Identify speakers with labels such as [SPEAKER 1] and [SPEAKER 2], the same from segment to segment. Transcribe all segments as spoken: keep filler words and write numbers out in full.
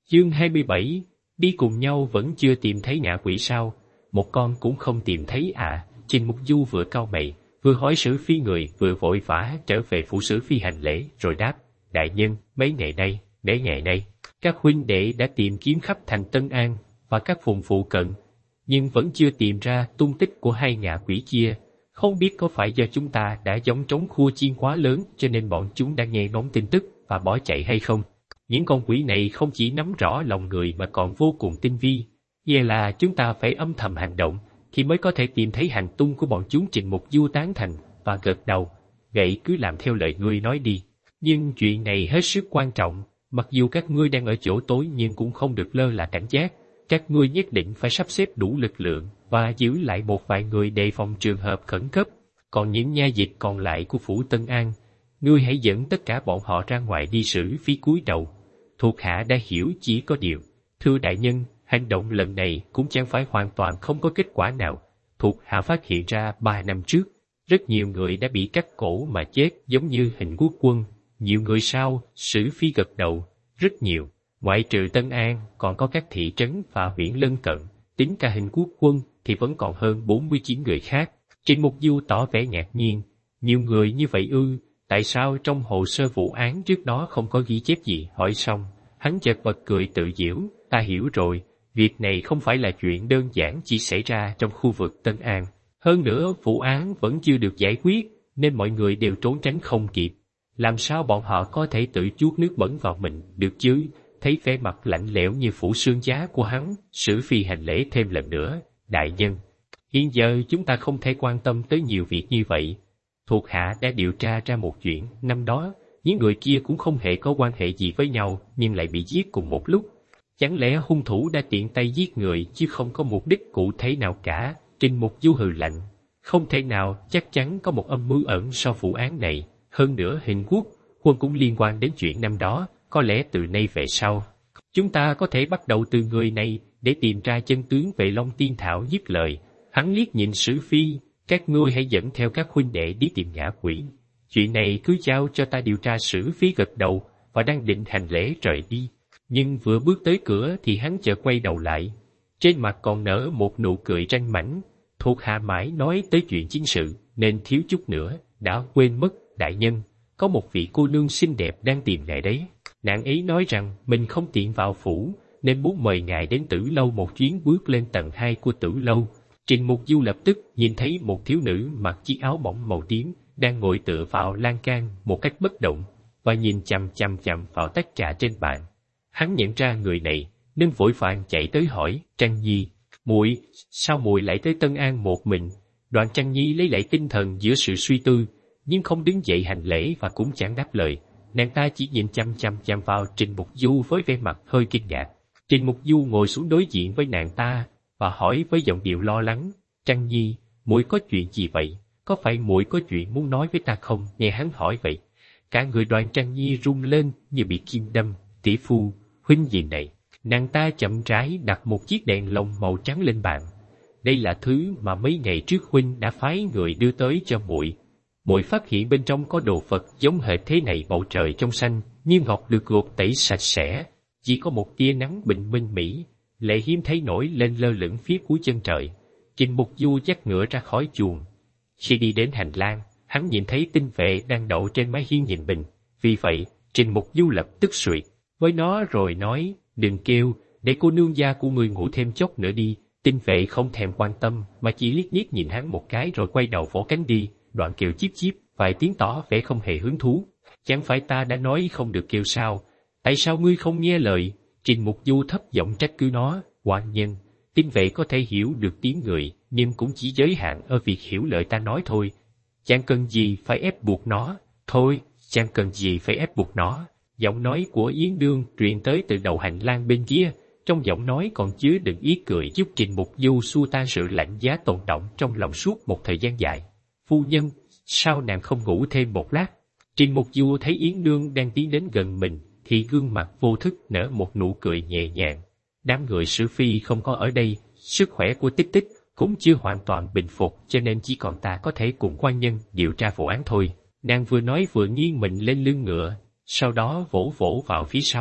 [SPEAKER 1] Chương hai mươi bảy, đi cùng nhau vẫn chưa tìm thấy ngạ quỷ sao? Một con cũng không tìm thấy à? Trình Mục Du vừa cau mày, vừa hỏi Sử Phi người, vừa vội vã trở về phủ Sử Phi hành lễ, rồi đáp: đại nhân, mấy ngày nay, mấy ngày nay, các huynh đệ đã tìm kiếm khắp thành Tân An và các vùng phụ cận, nhưng vẫn chưa tìm ra tung tích của hai ngạ quỷ kia. Không biết có phải do chúng ta đã gióng trống khua chiên quá lớn cho nên bọn chúng đã nghe ngóng tin tức và bỏ chạy hay không? Những con quỷ này không chỉ nắm rõ lòng người mà còn vô cùng tinh vi. Vậy là chúng ta phải âm thầm hành động thì mới có thể tìm thấy hành tung của bọn chúng. Trình Mục Du tán thành và gật đầu. Vậy cứ làm theo lời ngươi nói đi. Nhưng chuyện này hết sức quan trọng. Mặc dù các ngươi đang ở chỗ tối nhưng cũng không được lơ là cảnh giác. Các ngươi nhất định phải sắp xếp đủ lực lượng và giữ lại một vài người đề phòng trường hợp khẩn cấp. Còn những nha dịch còn lại của phủ Tân An, ngươi hãy dẫn tất cả bọn họ ra ngoài đi. Sử Phi cúi đầu. Thuộc hạ đã hiểu, chỉ có điều, thưa đại nhân, hành động lần này cũng chẳng phải hoàn toàn không có kết quả nào. Thuộc hạ phát hiện ra ba năm trước, rất nhiều người đã bị cắt cổ mà chết, giống như Hình Quốc Quân. Nhiều người sao? Sử Phi gật đầu. Rất nhiều. Ngoại trừ Tân An, còn có các thị trấn và huyện lân cận. Tính cả Hình Quốc Quân thì vẫn còn hơn bốn mươi chín người khác. Trình Mục Du tỏ vẻ ngạc nhiên. Nhiều người như vậy ư? Tại sao trong hồ sơ vụ án trước đó không có ghi chép gì? Hỏi xong, hắn chợt bật cười tự giễu. Ta hiểu rồi, việc này không phải là chuyện đơn giản chỉ xảy ra trong khu vực Tân An. Hơn nữa, vụ án vẫn chưa được giải quyết, nên mọi người đều trốn tránh không kịp. Làm sao bọn họ có thể tự chuốt nước bẩn vào mình được chứ? Thấy vẻ mặt lạnh lẽo như phủ xương giá của hắn, Sử Phi hành lễ thêm lần nữa. Đại nhân, hiện giờ chúng ta không thể quan tâm tới nhiều việc như vậy. Thuộc hạ đã điều tra ra một chuyện. Năm đó, những người kia cũng không hề có quan hệ gì với nhau, nhưng lại bị giết cùng một lúc. Chẳng lẽ hung thủ đã tiện tay giết người chứ không có mục đích cụ thể nào cả? Trình Mục Du hừ lạnh. Không thể nào, chắc chắn có một âm mưu ẩn sau vụ án này. Hơn nữa Hình Quốc Quân cũng liên quan đến chuyện năm đó. Có lẽ từ nay về sau, chúng ta có thể bắt đầu từ người này để tìm ra chân tướng về Long Tiên Thảo. Dứt lời, hắn liếc nhìn Sử Phi. Các ngươi hãy dẫn theo các huynh đệ đi tìm ngạ quỷ. Chuyện này cứ giao cho ta điều tra. Sử Phi gật đầu và đang định hành lễ rời đi. Nhưng vừa bước tới cửa thì hắn chợt quay đầu lại. Trên mặt còn nở một nụ cười ranh mãnh. Thuộc hạ mãi nói tới chuyện chính sự, nên thiếu chút nữa, đã quên mất. Đại nhân, có một vị cô nương xinh đẹp đang tìm ngài đấy. Nàng ấy nói rằng mình không tiện vào phủ, nên muốn mời ngài đến Tử Lâu một chuyến. Bước lên tầng hai của Tử Lâu, Trình Mục Du lập tức nhìn thấy một thiếu nữ mặc chiếc áo bỏng màu tím, đang ngồi tựa vào lan can một cách bất động, và nhìn chằm chằm chằm vào tách trà trên bàn. Hắn nhận ra người này, nên vội vàng chạy tới hỏi: Trăng Nhi, muội, sao muội lại tới Tân An một mình? Đoàn Trăng Nhi lấy lại tinh thần giữa sự suy tư, nhưng không đứng dậy hành lễ và cũng chẳng đáp lời. Nàng ta chỉ nhìn chăm chăm chăm vào Trình Mục Du với vẻ mặt hơi kinh ngạc. Trình Mục Du ngồi xuống đối diện với nàng ta và hỏi với giọng điệu lo lắng: Trăng Nhi, muội có chuyện gì vậy? Có phải muội có chuyện muốn nói với ta không? Nghe hắn hỏi vậy, cả người Đoàn Trăng Nhi rung lên như bị kim đâm. Tỷ phu, huynh nhìn này. Nàng ta chậm rãi đặt một chiếc đèn lồng màu trắng lên bàn. Đây là thứ mà mấy ngày trước huynh đã phái người đưa tới cho muội. Muội phát hiện bên trong có đồ vật giống hệt thế này. Bầu trời trong xanh, như ngọc được gột tẩy sạch sẽ, chỉ có một tia nắng bình minh mỹ lệ hiếm thấy nổi lên lơ lửng phía cuối chân trời. Trình Mục Du dắt ngựa ra khỏi chuồng. Khi đi đến hành lang, hắn nhìn thấy tinh vệ đang đậu trên mái hiên nhìn mình. Vì vậy, Trình Mục Du lập tức suyệt với nó rồi nói: Đừng kêu, để cô nương gia của người ngủ thêm chốc nữa đi. Tinh vệ không thèm quan tâm mà chỉ liếc liếc nhìn hắn một cái rồi quay đầu vỗ cánh đi. Đoạn kêu chíp chíp vài tiếng tỏ vẻ không hề hứng thú. Chẳng phải ta đã nói không được kêu sao? Tại sao ngươi không nghe lời? Trình Mục Du thấp giọng trách cứ nó. Oan nhân, tinh vệ có thể hiểu được tiếng người, nhưng cũng chỉ giới hạn ở việc hiểu lời ta nói thôi. Chẳng cần gì phải ép buộc nó. Thôi, chẳng cần gì phải ép buộc nó. Giọng nói của Yến Đương truyền tới từ đầu hành lang bên kia. Trong giọng nói còn chứa đựng ý cười, giúp Trình Mục Du xua tan sự lạnh giá tồn đọng trong lòng suốt một thời gian dài. Phu nhân, sao nàng không ngủ thêm một lát? Trình Mục Du thấy Yến Đương đang tiến đến gần mình, thì gương mặt vô thức nở một nụ cười nhẹ nhàng. Đám người Sử Phi không có ở đây, sức khỏe của Tích Tích cũng chưa hoàn toàn bình phục, cho nên chỉ còn ta có thể cùng quan nhân điều tra vụ án thôi. Nàng vừa nói vừa nghiêng mình lên lưng ngựa, sau đó vỗ vỗ vào phía sau,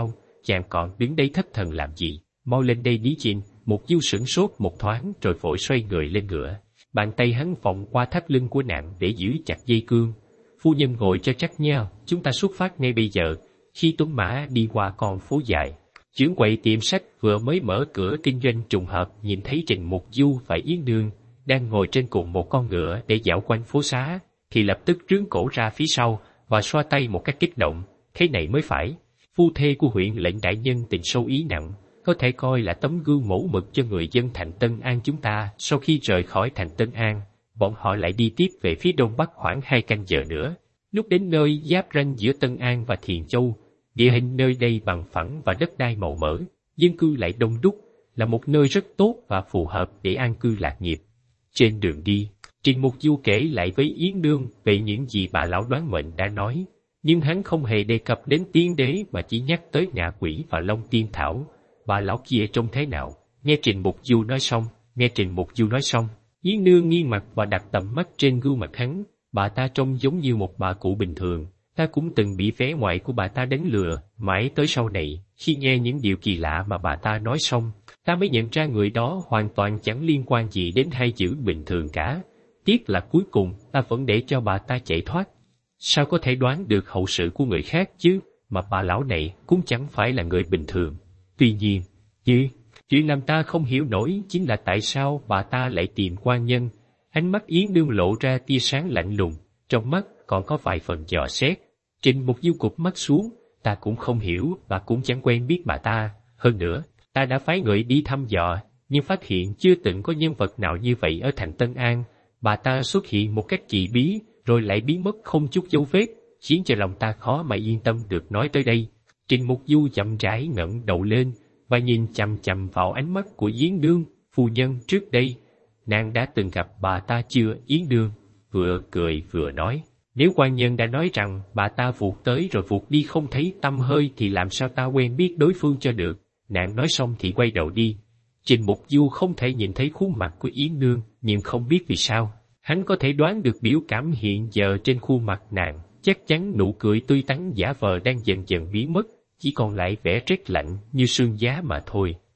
[SPEAKER 1] chàng còn đứng đấy thất thần làm gì, mau lên đây Lý Trinh. Mục Du sửng sốt một thoáng rồi vội xoay người lên ngựa. Bàn tay hắn vòng qua thắt lưng của nàng để giữ chặt dây cương. Phu nhân ngồi cho chắc nha, chúng ta xuất phát ngay bây giờ. Khi tuấn mã đi qua con phố dài, trưởng quầy tiệm sách vừa mới mở cửa kinh doanh trùng hợp nhìn thấy Trình Mục Du và Yến Nương đang ngồi trên cùng một con ngựa để dạo quanh phố xá, thì lập tức trướng cổ ra phía sau và xoa tay một cách kích động. Thế này mới phải, phu thê của huyện lệnh đại nhân tình sâu ý nặng, có thể coi là tấm gương mẫu mực cho người dân thành Tân An chúng ta. Sau khi rời khỏi thành Tân An, bọn họ lại đi tiếp về phía đông bắc khoảng hai canh giờ nữa. Lúc đến nơi giáp ranh giữa Tân An và Thiền Châu, địa hình nơi đây bằng phẳng và đất đai màu mỡ, dân cư lại đông đúc, là một nơi rất tốt và phù hợp để an cư lạc nghiệp. Trên đường đi, Trình Mục Du kể lại với Yến Nương về những gì bà lão đoán mệnh đã nói, nhưng hắn không hề đề cập đến tiên đế mà chỉ nhắc tới ngạ quỷ và Long Tiên Thảo. Bà lão kia trông thế nào? Nghe Trình Mục Du nói xong, nghe Trình Mục Du nói xong, Yến Nương nghiêng mặt và đặt tầm mắt trên gương mặt hắn. Bà ta trông giống như một bà cụ bình thường. Ta cũng từng bị vẻ ngoài của bà ta đánh lừa, mãi tới sau này, khi nghe những điều kỳ lạ mà bà ta nói xong, ta mới nhận ra người đó hoàn toàn chẳng liên quan gì đến hai chữ bình thường cả. Tiếc là cuối cùng ta vẫn để cho bà ta chạy thoát. Sao có thể đoán được hậu sự của người khác chứ, mà bà lão này cũng chẳng phải là người bình thường. Tuy nhiên, chứ, chuyện làm ta không hiểu nổi chính là tại sao bà ta lại tìm quan nhân. Ánh mắt Yến Nương lộ ra tia sáng lạnh lùng, trong mắt còn có vài phần dò xét. Trình Mục Du cụp mắt xuống, ta cũng không hiểu và cũng chẳng quen biết bà ta. Hơn nữa, ta đã phái người đi thăm dò, nhưng phát hiện chưa từng có nhân vật nào như vậy ở thành Tân An. Bà ta xuất hiện một cách kỳ bí, rồi lại biến mất không chút dấu vết, khiến cho lòng ta khó mà yên tâm được nói tới đây. Trình Mục Du chậm rãi ngẩng đầu lên và nhìn chằm chằm vào ánh mắt của Yến Nương. Phu nhân, trước đây nàng đã từng gặp bà ta chưa? Yến Nương vừa cười vừa nói, nếu quan nhân đã nói rằng bà ta vụt tới rồi vụt đi không thấy tăm hơi thì làm sao ta quen biết đối phương cho được. Nàng nói xong thì quay đầu đi. Trình Mục Du không thể nhìn thấy khuôn mặt của Yến Nương, nhưng không biết vì sao, hắn có thể đoán được biểu cảm hiện giờ trên khuôn mặt nàng. Chắc chắn nụ cười tươi tắn giả vờ đang dần dần biến mất, chỉ còn lại vẻ rét lạnh như sương giá mà thôi.